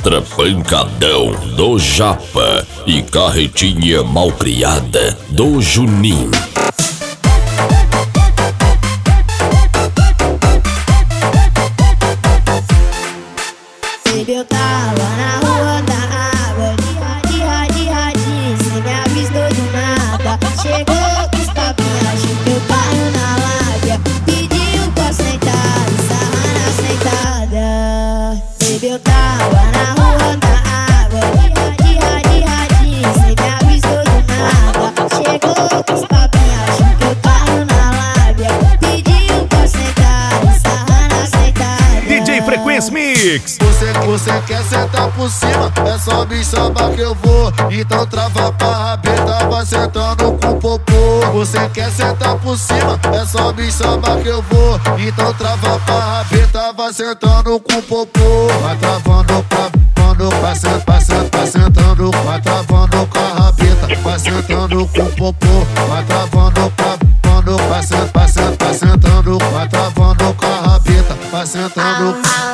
Extra pancadão do Japa e carretinha malcriada do Juninho. Baby, eu tava na rua da água, de radinho, cê me avistou do nada. Chegou com os papinhos, achou que eu caio na lábia. Pediu pra sentar, sarra na sentada. Baby, eu tava na rua da água, de radinho, cê me avistou do nada. Chegou com os papinhos, achou que eu caio na lábia. Pediu pra sentar, sarra na sentada. DJ Frequência Mix. Você quer sentar por cima, é só me chamar que eu vou. Então trava pra rabeta, vai sentando com popô. Você quer sentar por cima, é só me chamar que eu vou. Então trava pra rabeta, vai sentando com popô. Vai travando vai sentando, vai travando com a rabeta, vai sentando com popô. Vai travando vai sentando, vai travando com a rabeta, vai sentando.